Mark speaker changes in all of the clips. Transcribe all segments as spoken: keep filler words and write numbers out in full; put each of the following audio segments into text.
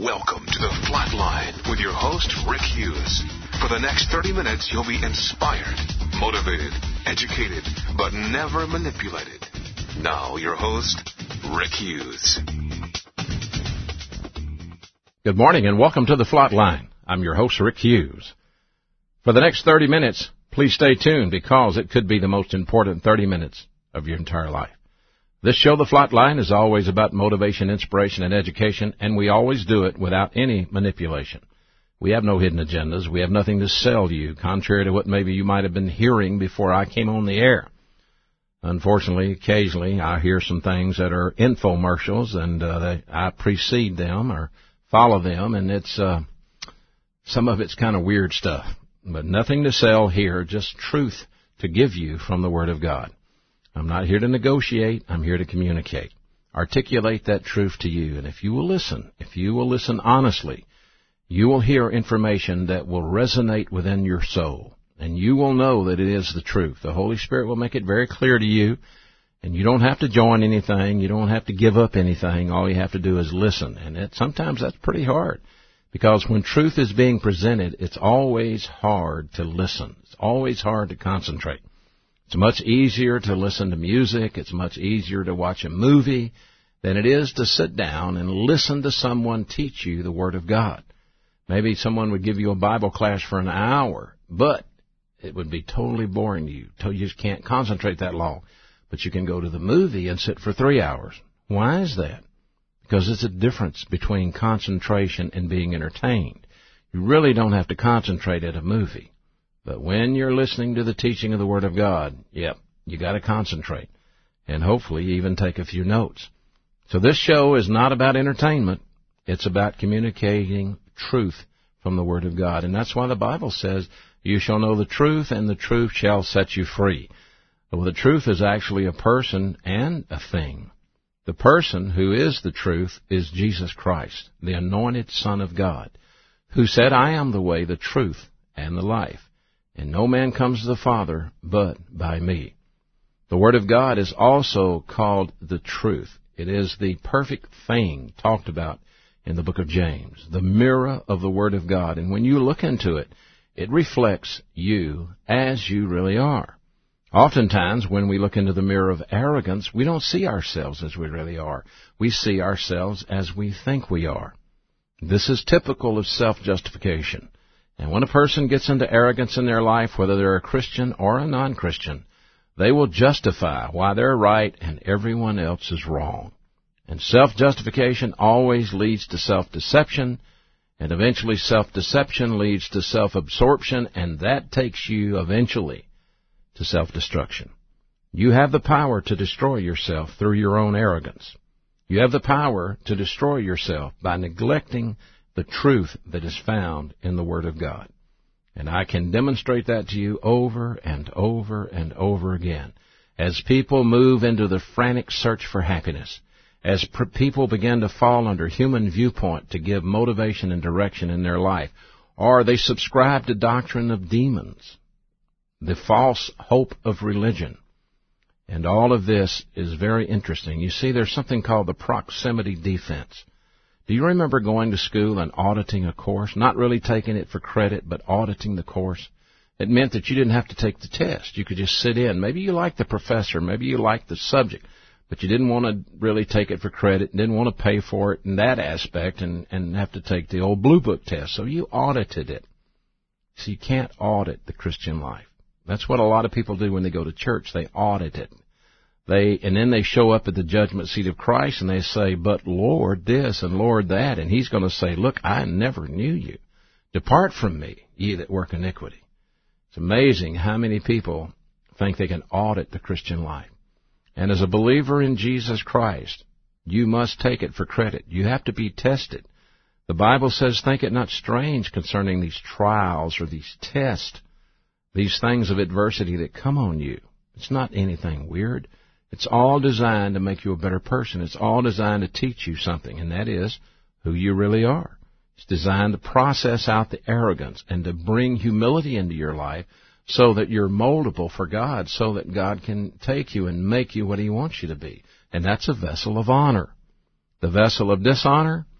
Speaker 1: Welcome to the Flatline with your host, Rick Hughes. For the next thirty minutes, you'll be inspired, motivated, educated, but never manipulated. Now, your host, Rick Hughes.
Speaker 2: Good morning and welcome to the Flatline. I'm your host, Rick Hughes. For the next thirty minutes, please stay tuned because it could be the most important thirty minutes of your entire life. This show, The Flatline, is always about motivation, inspiration, and education, and we always do it without any manipulation. We have no hidden agendas. We have nothing to sell you, contrary to what maybe you might have been hearing before I came on the air. Unfortunately, occasionally I hear some things that are infomercials, and uh, they, I precede them or follow them, and it's uh, some of it's kind of weird stuff. But nothing to sell here, just truth to give you from the Word of God. I'm not here to negotiate. I'm here to communicate. Articulate that truth to you. And if you will listen, if you will listen honestly, you will hear information that will resonate within your soul. And you will know that it is the truth. The Holy Spirit will make it very clear to you. And you don't have to join anything. You don't have to give up anything. All you have to do is listen. And it, sometimes that's pretty hard. Because when truth is being presented, it's always hard to listen. It's always hard to concentrate. It's much easier to listen to music. It's much easier to watch a movie than it is to sit down and listen to someone teach you the Word of God. Maybe someone would give you a Bible class for an hour, but it would be totally boring to you. You just can't concentrate that long. But you can go to the movie and sit for three hours. Why is that? Because it's a difference between concentration and being entertained. You really don't have to concentrate at a movie. But when you're listening to the teaching of the Word of God, yep, you got to concentrate and hopefully even take a few notes. So this show is not about entertainment. It's about communicating truth from the Word of God. And that's why the Bible says, you shall know the truth and the truth shall set you free. Well, the truth is actually a person and a thing. The person who is the truth is Jesus Christ, the anointed Son of God, who said, I am the way, the truth, and the life. And no man comes to the Father but by me. The Word of God is also called the truth. It is the perfect thing talked about in the book of James, the mirror of the Word of God. And when you look into it, it reflects you as you really are. Oftentimes, when we look into the mirror of arrogance, we don't see ourselves as we really are. We see ourselves as we think we are. This is typical of self-justification. And when a person gets into arrogance in their life, whether they're a Christian or a non-Christian, they will justify why they're right and everyone else is wrong. And self-justification always leads to self-deception, and eventually self-deception leads to self-absorption, and that takes you eventually to self-destruction. You have the power to destroy yourself through your own arrogance. You have the power to destroy yourself by neglecting the truth that is found in the Word of God. And I can demonstrate that to you over and over and over again. As people move into the frantic search for happiness, as pr- people begin to fall under human viewpoint to give motivation and direction in their life, or they subscribe to doctrine of demons, the false hope of religion. And all of this is very interesting. You see, there's something called the proximity defense. Do you remember going to school and auditing a course, not really taking it for credit, but auditing the course? It meant that you didn't have to take the test. You could just sit in. Maybe you liked the professor, maybe you liked the subject, but you didn't want to really take it for credit, didn't want to pay for it in that aspect and, and have to take the old Blue Book test. So you audited it. So you can't audit the Christian life. That's what a lot of people do when they go to church. They audit it. They, and then they show up at the judgment seat of Christ and they say, but Lord this and Lord that. And He's going to say, look, I never knew you. Depart from me, ye that work iniquity. It's amazing how many people think they can audit the Christian life. And as a believer in Jesus Christ, you must take it for credit. You have to be tested. The Bible says, think it not strange concerning these trials or these tests, these things of adversity that come on you. It's not anything weird. It's all designed to make you a better person. It's all designed to teach you something, and that is who you really are. It's designed to process out the arrogance and to bring humility into your life so that you're moldable for God, so that God can take you and make you what He wants you to be. And that's a vessel of honor. The vessel of dishonor,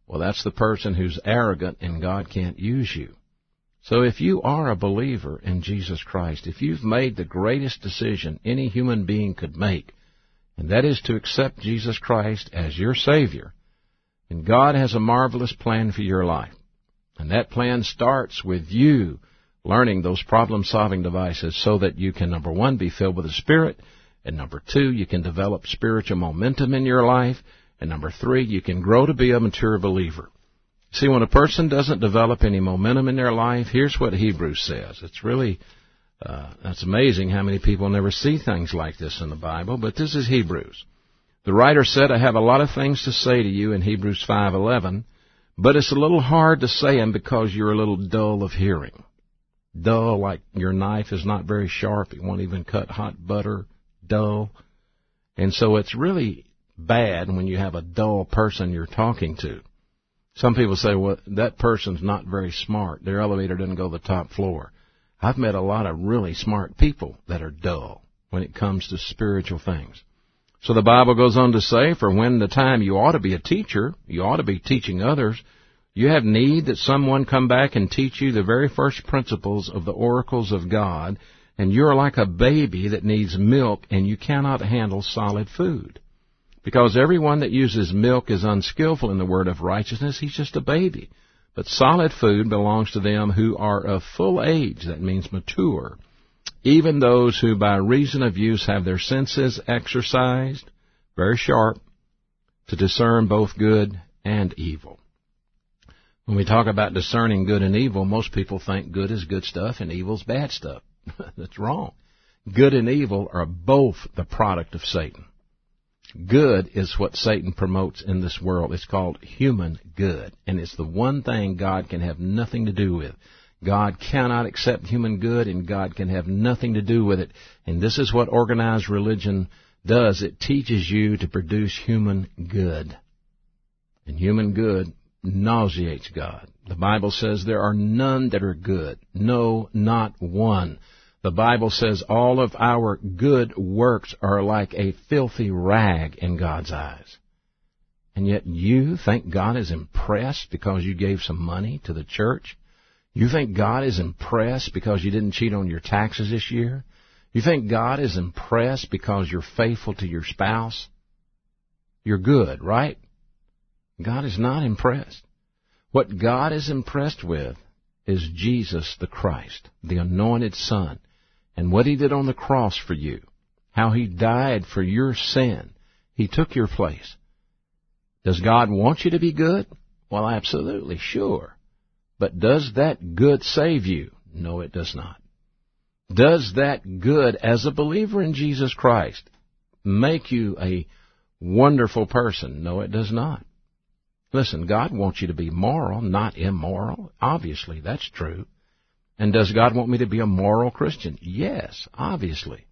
Speaker 2: Well, that's the person who's arrogant and God can't use you. So if you are a believer in Jesus Christ, if you've made the greatest decision any human being could make, and that is to accept Jesus Christ as your Savior, and God has a marvelous plan for your life. And that plan starts with you learning those problem-solving devices so that you can, number one, be filled with the Spirit, and number two, you can develop spiritual momentum in your life, and number three, you can grow to be a mature believer. See, when a person doesn't develop any momentum in their life, here's what Hebrews says. It's really, uh, that's amazing how many people never see things like this in the Bible, but this is Hebrews. The writer said, I have a lot of things to say to you in Hebrews five eleven, but it's a little hard to say them because you're a little dull of hearing. Dull, like your knife is not very sharp. It won't even cut hot butter. Dull. And so it's really bad when you have a dull person you're talking to. Some people say, well, that person's not very smart. Their elevator doesn't go to the top floor. I've met a lot of really smart people that are dull when it comes to spiritual things. So the Bible goes on to say, for when the time you ought to be a teacher, you ought to be teaching others, you have need that someone come back and teach you the very first principles of the oracles of God, and you're like a baby that needs milk and you cannot handle solid food. Because everyone that uses milk is unskillful in the word of righteousness. He's just a baby. But solid food belongs to them who are of full age. That means mature. Even those who by reason of use have their senses exercised, very sharp, to discern both good and evil. When we talk about discerning good and evil, most people think good is good stuff and evil's bad stuff. That's wrong. Good and evil are both the product of Satan. Good is what Satan promotes in this world. It's called human good, and it's the one thing God can have nothing to do with. God cannot accept human good, and God can have nothing to do with it. And this is what organized religion does. It teaches you to produce human good. And human good nauseates God. The Bible says there are none that are good. No, not one. The Bible says all of our good works are like a filthy rag in God's eyes. And yet you think God is impressed because you gave some money to the church? You think God is impressed because you didn't cheat on your taxes this year? You think God is impressed because you're faithful to your spouse? You're good, right? God is not impressed. What God is impressed with is Jesus the Christ, the anointed Son, and what He did on the cross for you, how He died for your sin. He took your place. Does God want you to be good? Well, absolutely, sure. But does that good save you? No, it does not. Does that good, as a believer in Jesus Christ, make you a wonderful person? No, it does not. Listen, God wants you to be moral, not immoral. Obviously, that's true. And does God want me to be a moral Christian? Yes, obviously.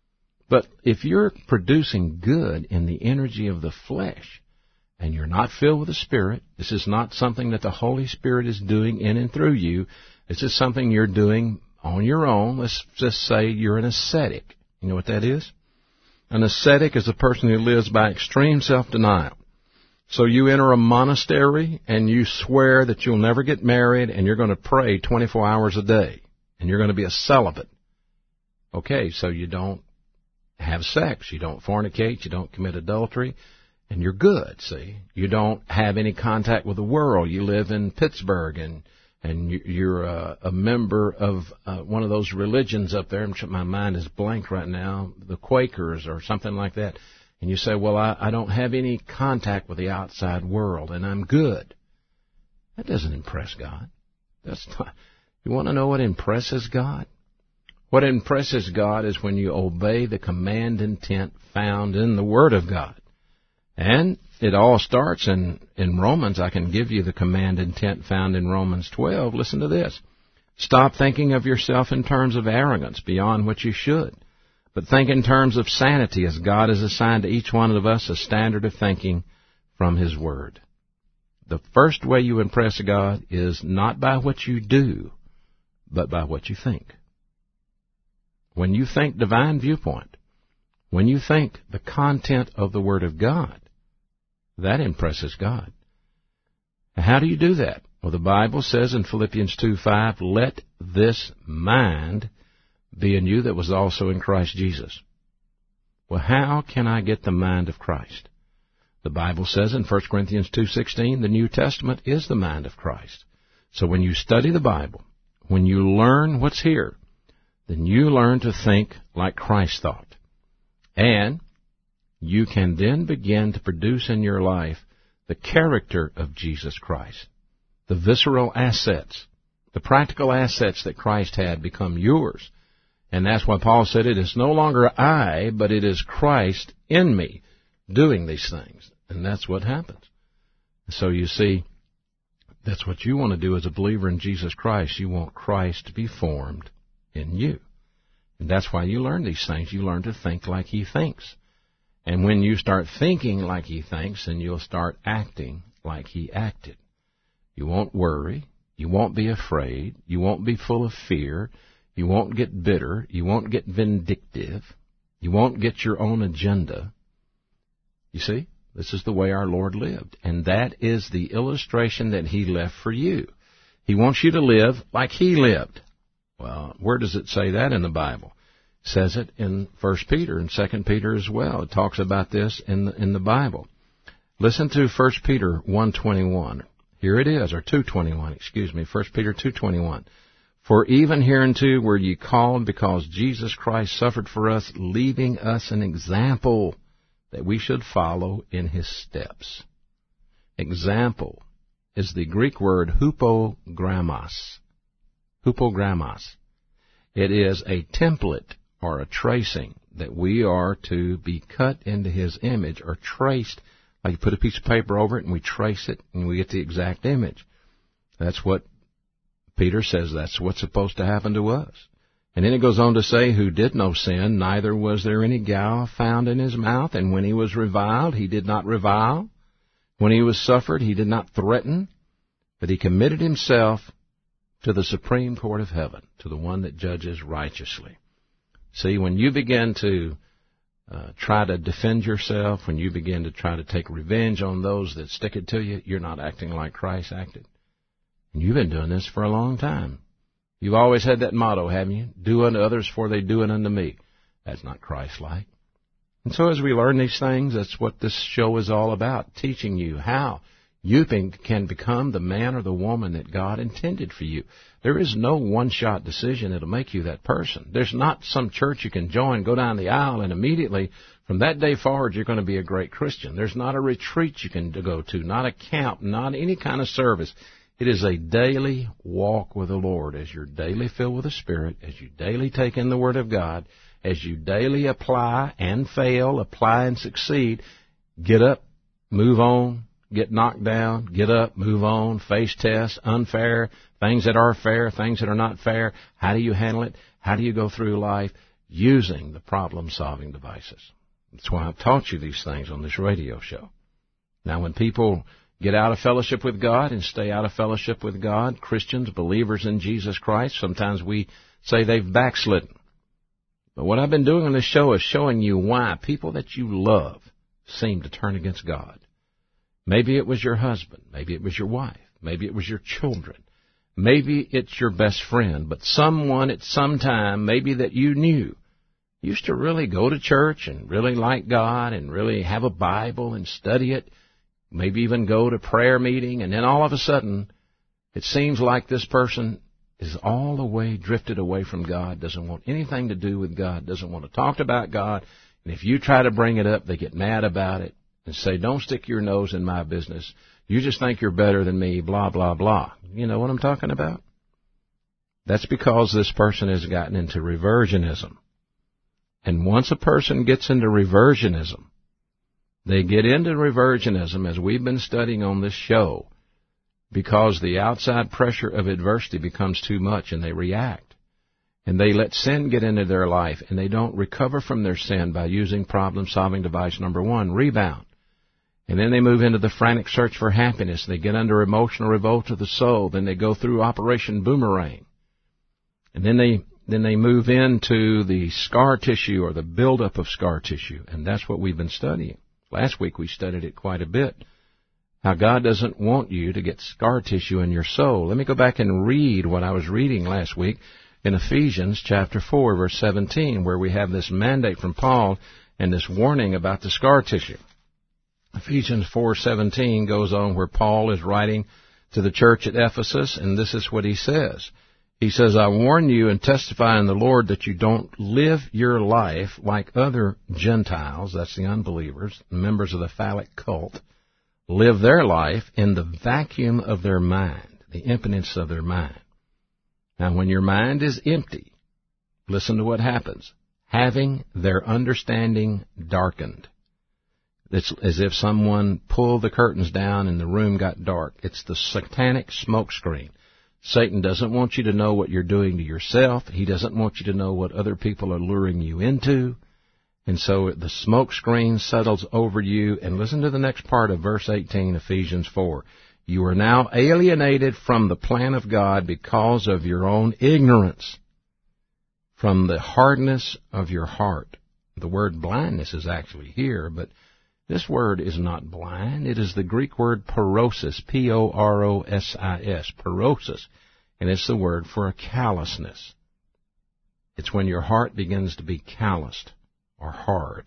Speaker 2: But if you're producing good in the energy of the flesh, and you're not filled with the Spirit, this is not something that the Holy Spirit is doing in and through you. This is something you're doing on your own. Let's just say you're an ascetic. You know what that is? An ascetic is a person who lives by extreme self-denial. So you enter a monastery and you swear that you'll never get married and you're going to pray twenty-four hours a day and you're going to be a celibate. Okay, so you don't have sex, you don't fornicate, you don't commit adultery, and you're good, see. You don't have any contact with the world. You live in Pittsburgh and and you're a, a member of uh, one of those religions up there. My mind is blank right now, the Quakers or something like that. And you say, well, I, I don't have any contact with the outside world, and I'm good. That doesn't impress God. That's not. You want to know what impresses God? What impresses God is when you obey the command intent found in the Word of God. And it all starts in, in Romans. I can give you the command intent found in Romans twelve. Listen to this. Stop thinking of yourself in terms of arrogance beyond what you should. But think in terms of sanity, as God has assigned to each one of us a standard of thinking from His Word. The first way you impress God is not by what you do, but by what you think. When you think divine viewpoint, when you think the content of the Word of God, that impresses God. How do you do that? Well, the Bible says in Philippians two five, let this mind be in you that was also in Christ Jesus. Well, how can I get the mind of Christ? The Bible says in First Corinthians two sixteen, the New Testament is the mind of Christ. So when you study the Bible, when you learn what's here, then you learn to think like Christ thought. And you can then begin to produce in your life the character of Jesus Christ. The visceral assets, the practical assets that Christ had become yours. And that's why Paul said, it is no longer I, but it is Christ in me doing these things. And that's what happens. So you see, that's what you want to do as a believer in Jesus Christ. You want Christ to be formed in you. And that's why you learn these things. You learn to think like He thinks. And when you start thinking like He thinks, then you'll start acting like He acted. You won't worry. You won't be afraid. You won't be full of fear. You won't get bitter. You won't get vindictive. You won't get your own agenda. You see, this is the way our Lord lived. And that is the illustration that He left for you. He wants you to live like He lived. Well, where does it say that in the Bible? It says it in First Peter and Second Peter as well. It talks about this in the, in the Bible. Listen to First Peter one twenty-one. Here it is, or two twenty-one, excuse me, First Peter two twenty-one. For even hereunto were ye called, because Jesus Christ suffered for us, leaving us an example that we should follow in His steps. Example is the Greek word hupogrammos. Hupogrammos. It is a template or a tracing that we are to be cut into His image or traced. Like you put a piece of paper over it and we trace it and we get the exact image. That's what Peter says. That's what's supposed to happen to us. And then it goes on to say, who did no sin, neither was there any guile found in his mouth. And when he was reviled, he did not revile. When he was suffered, he did not threaten. But he committed himself to the supreme court of heaven, to the one that judges righteously. See, when you begin to uh, try to defend yourself, when you begin to try to take revenge on those that stick it to you, you're not acting like Christ acted. And you've been doing this for a long time. You've always had that motto, haven't you? Do unto others for they do it unto me. That's not Christ-like. And so as we learn these things, that's what this show is all about, teaching you how you can become the man or the woman that God intended for you. There is no one-shot decision that will make you that person. There's not some church you can join, go down the aisle, and immediately from that day forward you're going to be a great Christian. There's not a retreat you can go to, not a camp, not any kind of service. It is a daily walk with the Lord as you're daily filled with the Spirit, as you daily take in the Word of God, as you daily apply and fail, apply and succeed, get up, move on, get knocked down, get up, move on, face tests, unfair, things that are fair, things that are not fair. How do you handle it? How do you go through life? Using the problem-solving devices. That's why I've taught you these things on this radio show. Now, when people get out of fellowship with God and stay out of fellowship with God, Christians, believers in Jesus Christ, sometimes we say they've backslidden. But what I've been doing on this show is showing you why people that you love seem to turn against God. Maybe it was your husband. Maybe it was your wife. Maybe it was your children. Maybe it's your best friend. But someone at some time, maybe that you knew, used to really go to church and really like God and really have a Bible and study it. Maybe even go to prayer meeting. And then all of a sudden, it seems like this person is all the way drifted away from God, doesn't want anything to do with God, doesn't want to talk about God. And if you try to bring it up, they get mad about it and say, don't stick your nose in my business. You just think you're better than me, blah, blah, blah. You know what I'm talking about? That's because this person has gotten into reversionism. And once a person gets into reversionism, they get into reversionism, as we've been studying on this show, because the outside pressure of adversity becomes too much and they react. And they let sin get into their life, and they don't recover from their sin by using problem-solving device number one, rebound. And then they move into the frantic search for happiness. They get under emotional revolt of the soul. Then they go through Operation Boomerang. And then they then they move into the scar tissue or the buildup of scar tissue. And that's what we've been studying. Last week we studied it quite a bit. how God doesn't want you to get scar tissue in your soul. Let me go back and read what I was reading last week in Ephesians chapter four, verse seventeen, where we have this mandate from Paul and this warning about the scar tissue. Ephesians four seventeen goes on where Paul is writing to the church at Ephesus, and this is what he says. He says, I warn you and testify in the Lord that you don't live your life like other Gentiles, that's the unbelievers, members of the phallic cult, live their life in the vacuum of their mind, the emptiness of their mind. Now, when your mind is empty, listen to what happens. Having their understanding darkened. It's as if someone pulled the curtains down and the room got dark. It's the satanic smoke screen. Satan doesn't want you to know what you're doing to yourself. He doesn't want you to know what other people are luring you into. And so the smoke screen settles over you. And listen to the next part of verse eighteen, Ephesians four. You are now alienated from the plan of God because of your own ignorance, from the hardness of your heart. The word blindness is actually here, but this word is not blind. It is the Greek word porosis, P O R O S I S, porosis, and it's the word for a callousness. It's when your heart begins to be calloused or hard.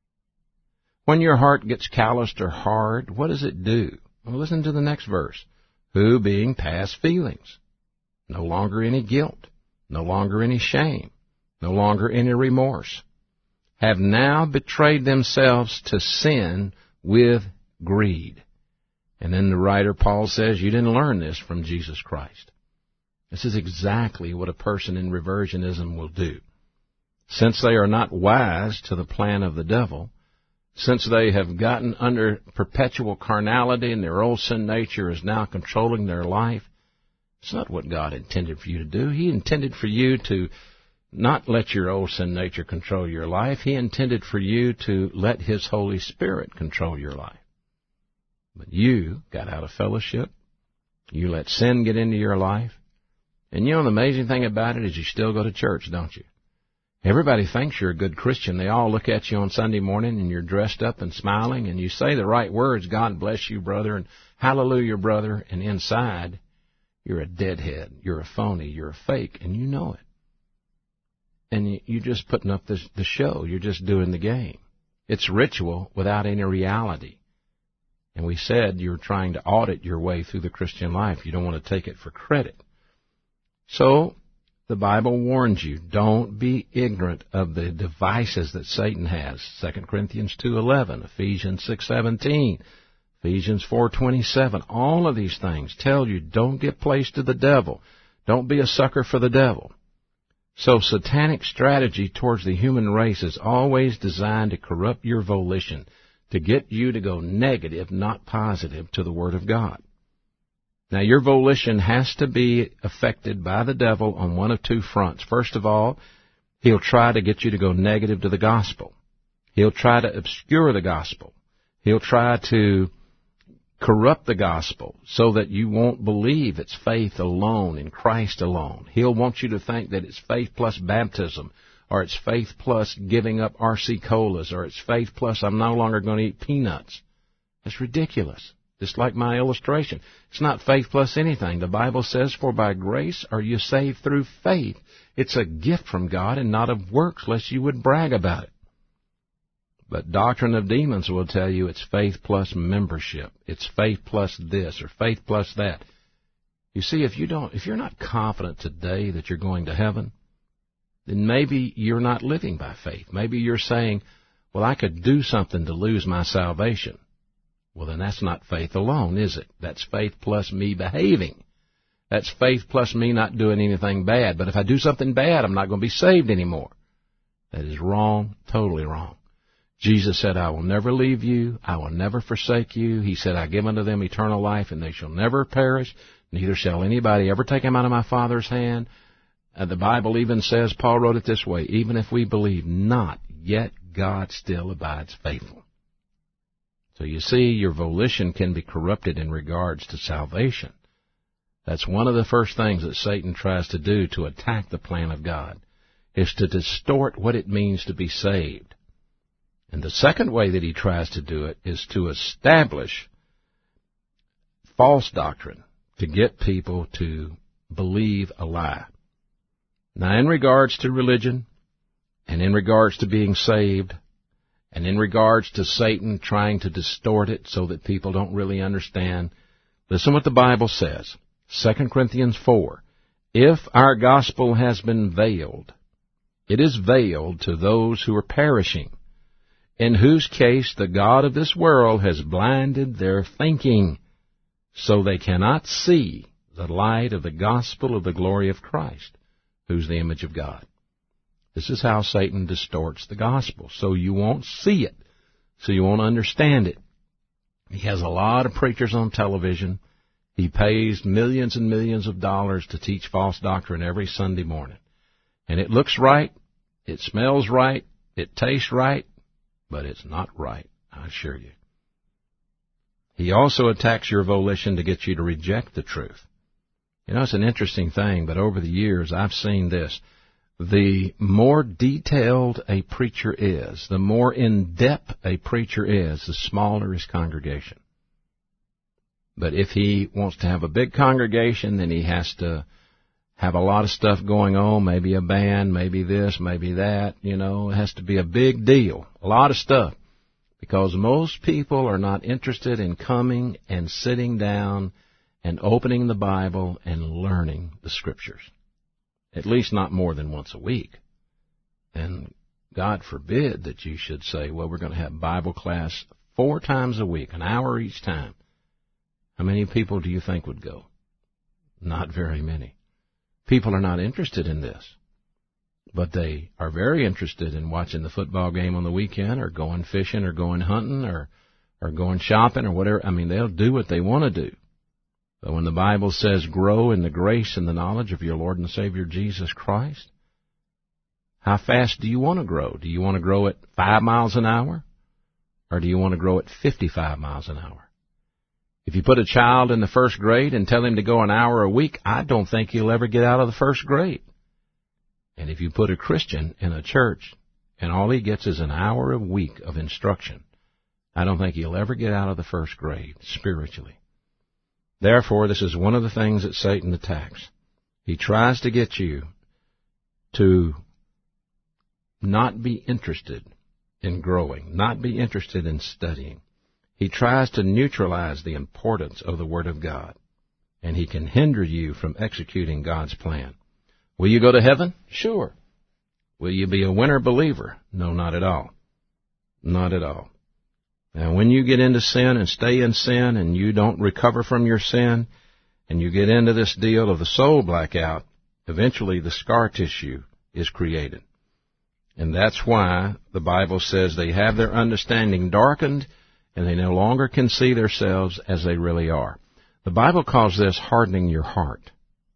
Speaker 2: When your heart gets calloused or hard, what does it do? Well, listen to the next verse. Who, being past feelings, no longer any guilt, no longer any shame, no longer any remorse, have now betrayed themselves to sin with greed. And then the writer Paul says, you didn't learn this from Jesus Christ. This is exactly what a person in reversionism will do. Since they are not wise to the plan of the devil, since they have gotten under perpetual carnality and their old sin nature is now controlling their life, it's not what God intended for you to do. He intended for you to not let your old sin nature control your life. He intended for you to let His Holy Spirit control your life. But you got out of fellowship. You let sin get into your life. And you know the amazing thing about it is you still go to church, don't you? Everybody thinks you're a good Christian. They all look at you on Sunday morning and you're dressed up and smiling and you say the right words, God bless you, brother, and hallelujah, brother, and inside you're a deadhead, you're a phony, you're a fake, and you know it. And you're just putting up this, the show. You're just doing the game. It's ritual without any reality. And we said you're trying to audit your way through the Christian life. You don't want to take it for credit. So the Bible warns you, don't be ignorant of the devices that Satan has. Second Corinthians two eleven, Ephesians six seventeen, Ephesians four twenty-seven. All of these things tell you don't give place to the devil. Don't be a sucker for the devil. So satanic strategy towards the human race is always designed to corrupt your volition, to get you to go negative, not positive, to the Word of God. Now, your volition has to be affected by the devil on one of two fronts. First of all, he'll try to get you to go negative to the gospel. He'll try to obscure the gospel. He'll try to corrupt the gospel so that you won't believe it's faith alone in Christ alone. He'll want you to think that it's faith plus baptism, or it's faith plus giving up R C colas, or it's faith plus I'm no longer going to eat peanuts. That's ridiculous. Just like my illustration. It's not faith plus anything. The Bible says, for by grace are you saved through faith. It's a gift from God and not of works, lest you would brag about it. But Doctrine of Demons will tell you it's faith plus membership. It's faith plus this or faith plus that. You see, if you don't, if you're not confident today that you're going to heaven, then maybe you're not living by faith. Maybe you're saying, well, I could do something to lose my salvation. Well, then that's not faith alone, is it? That's faith plus me behaving. That's faith plus me not doing anything bad. But if I do something bad, I'm not going to be saved anymore. That is wrong, totally wrong. Jesus said, I will never leave you, I will never forsake you. He said, I give unto them eternal life, and they shall never perish, neither shall anybody ever take them out of my Father's hand. And the Bible even says, Paul wrote it this way, even if we believe not, yet God still abides faithful. So you see, your volition can be corrupted in regards to salvation. That's one of the first things that Satan tries to do to attack the plan of God, is to distort what it means to be saved. And the second way that he tries to do it is to establish false doctrine to get people to believe a lie. Now, in regards to religion, and in regards to being saved, and in regards to Satan trying to distort it so that people don't really understand, listen what the Bible says. Second Corinthians four. If our gospel has been veiled, it is veiled to those who are perishing, in whose case the God of this world has blinded their thinking, so they cannot see the light of the gospel of the glory of Christ, who's the image of God. This is how Satan distorts the gospel, so you won't see it, so you won't understand it. He has a lot of preachers on television. He pays millions and millions of dollars to teach false doctrine every Sunday morning. And it looks right, it smells right, it tastes right, but it's not right, I assure you. He also attacks your volition to get you to reject the truth. You know, it's an interesting thing, but over the years I've seen this. The more detailed a preacher is, the more in-depth a preacher is, the smaller his congregation. But if he wants to have a big congregation, then he has to have a lot of stuff going on, maybe a band, maybe this, maybe that, you know. It has to be a big deal, a lot of stuff, because most people are not interested in coming and sitting down and opening the Bible and learning the Scriptures, at least not more than once a week. And God forbid that you should say, well, we're going to have Bible class four times a week, an hour each time. How many people do you think would go? Not very many. People are not interested in this, but they are very interested in watching the football game on the weekend, or going fishing, or going hunting, or or going shopping, or whatever. I mean, they'll do what they want to do. But when the Bible says grow in the grace and the knowledge of your Lord and Savior Jesus Christ, how fast do you want to grow? Do you want to grow at five miles an hour, or do you want to grow at fifty-five miles an hour? If you put a child in the first grade and tell him to go an hour a week, I don't think he'll ever get out of the first grade. And if you put a Christian in a church and all he gets is an hour a week of instruction, I don't think he'll ever get out of the first grade spiritually. Therefore, this is one of the things that Satan attacks. He tries to get you to not be interested in growing, not be interested in studying. He tries to neutralize the importance of the Word of God, and he can hinder you from executing God's plan. Will you go to heaven? Sure. Will you be a winner believer? No, not at all. Not at all. Now, when you get into sin and stay in sin and you don't recover from your sin, and you get into this deal of the soul blackout, eventually the scar tissue is created. And that's why the Bible says they have their understanding darkened, and they no longer can see themselves as they really are. The Bible calls this hardening your heart.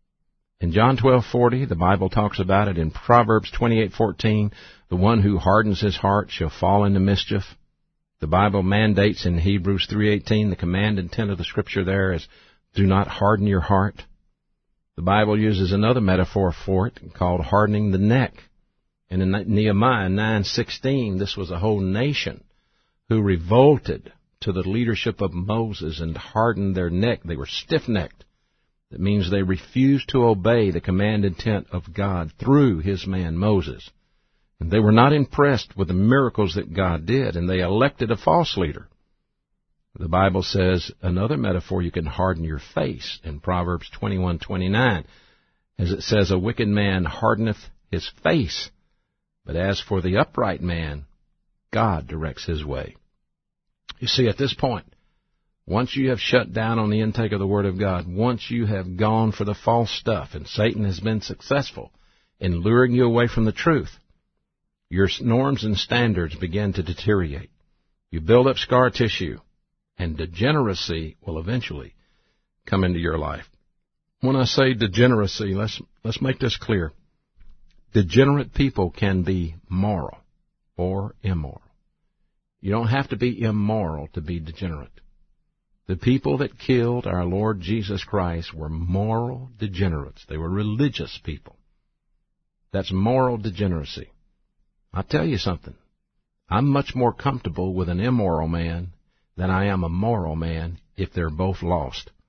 Speaker 2: In John twelve forty, the Bible talks about it. In Proverbs twenty-eight fourteen, the one who hardens his heart shall fall into mischief. The Bible mandates in Hebrews three eighteen, the command intent of the Scripture there is, do not harden your heart. The Bible uses another metaphor for it called hardening the neck. And in Nehemiah nine sixteen, this was a whole nation who revolted to the leadership of Moses and hardened their neck. They were stiff-necked. That means they refused to obey the command intent of God through his man Moses. And they were not impressed with the miracles that God did, and they elected a false leader. The Bible says another metaphor, you can harden your face in Proverbs twenty-one twenty-nine, as it says, a wicked man hardeneth his face, but as for the upright man, God directs his way. You see, at this point, once you have shut down on the intake of the Word of God, once you have gone for the false stuff, and Satan has been successful in luring you away from the truth, your norms and standards begin to deteriorate. You build up scar tissue, and degeneracy will eventually come into your life. When I say degeneracy, let's let's make this clear. Degenerate people can be moral or immoral. You don't have to be immoral to be degenerate. The people that killed our Lord Jesus Christ were moral degenerates. They were religious people. That's moral degeneracy. I'll tell you something. I'm much more comfortable with an immoral man than I am a moral man if they're both lost.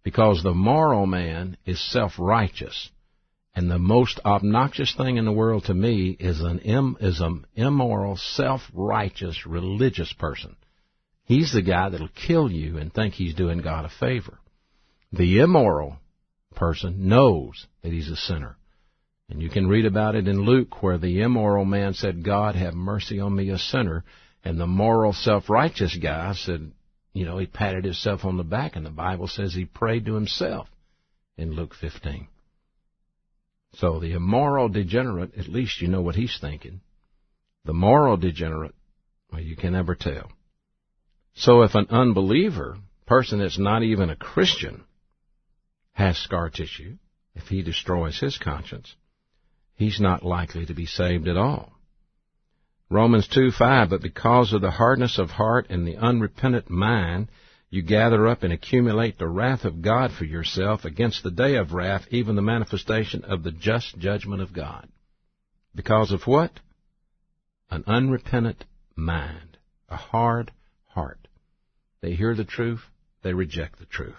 Speaker 2: Because the moral man is self-righteous. And the most obnoxious thing in the world to me is an im, is an immoral, self-righteous, religious person. He's the guy that'll kill you and think he's doing God a favor. The immoral person knows that he's a sinner. And you can read about it in Luke where the immoral man said, God, have mercy on me, a sinner. And the moral, self-righteous guy said, you know, he patted himself on the back, and the Bible says he prayed to himself in Luke fifteen. So the immoral degenerate, at least you know what he's thinking. The moral degenerate, well, you can never tell. So if an unbeliever, person that's not even a Christian, has scar tissue, if he destroys his conscience, he's not likely to be saved at all. Romans two five, but because of the hardness of heart and the unrepentant mind, you gather up and accumulate the wrath of God for yourself against the day of wrath, even the manifestation of the just judgment of God. Because of what? An unrepentant mind, a hard heart. They hear the truth, they reject the truth.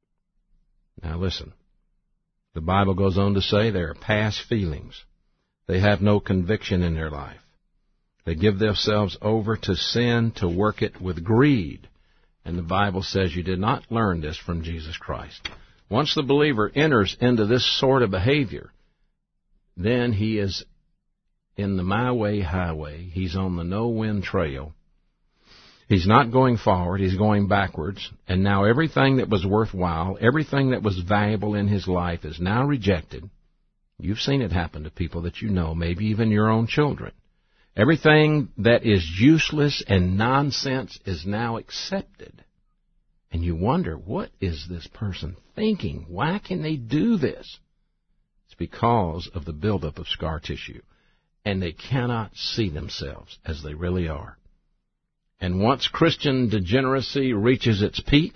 Speaker 2: Now listen, the Bible goes on to say they are past feelings. They have no conviction in their life. They give themselves over to sin to work it with greed. And the Bible says you did not learn this from Jesus Christ. Once the believer enters into this sort of behavior, then he is in the my way highway. He's on the no-win trail. He's not going forward. He's going backwards. And now everything that was worthwhile, everything that was valuable in his life is now rejected. You've seen it happen to people that you know, maybe even your own children. Everything that is useless and nonsense is now accepted. And you wonder, what is this person thinking? Why can they do this? It's because of the buildup of scar tissue. And they cannot see themselves as they really are. And once Christian degeneracy reaches its peak,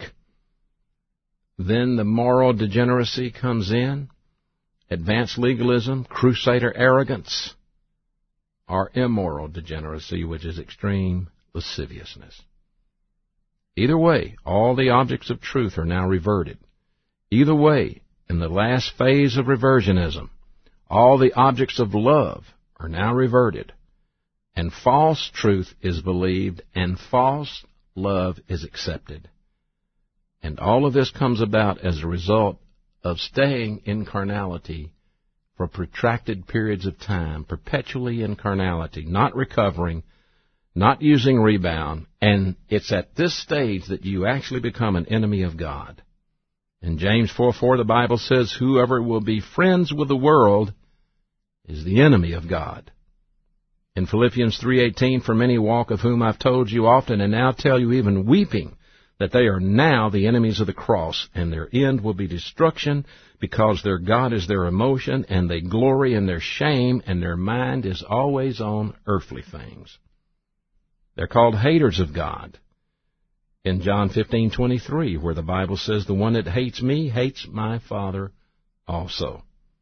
Speaker 2: then the moral degeneracy comes in, advanced legalism, crusader arrogance, or immoral degeneracy, which is extreme lasciviousness. Either way, all the objects of truth are now reverted. Either way, in the last phase of reversionism, all the objects of love are now reverted, and false truth is believed, and false love is accepted. And all of this comes about as a result of staying in carnality for protracted periods of time, perpetually in carnality, not recovering, not using rebound, and it's at this stage that you actually become an enemy of God. In James four four, the Bible says, whoever will be friends with the world is the enemy of God. In Philippians three eighteen, for many walk of whom I've told you often, and now tell you even weeping, that they are now the enemies of the cross, and their end will be destruction, because their God is their emotion, and they glory in their shame, and their mind is always on earthly things. They're called haters of God. In John fifteen twenty-three, where the Bible says, the one that hates me hates my Father also.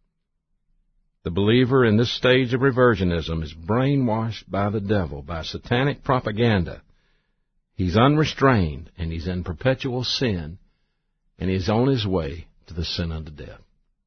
Speaker 2: The believer in this stage of reversionism is brainwashed by the devil, by satanic propaganda. He's unrestrained, and he's in perpetual sin, and he's on his way to the sin unto death.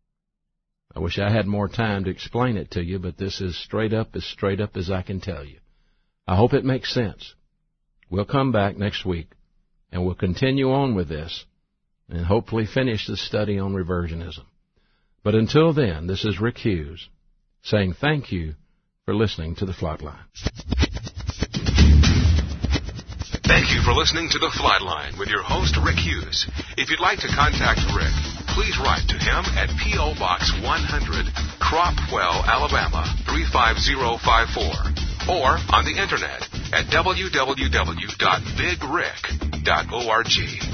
Speaker 2: I wish I had more time to explain it to you, but this is straight up, as straight up as I can tell you. I hope it makes sense. We'll come back next week, and we'll continue on with this, and hopefully finish the study on reversionism. But until then, this is Rick Hughes saying thank you for listening to The Flatline.
Speaker 1: Thank you for listening to The Flatline with your host, Rick Hughes. If you'd like to contact Rick, please write to him at P O. Box one hundred, Cropwell, Alabama, three five zero five four, or on the Internet at w w w dot big rick dot org.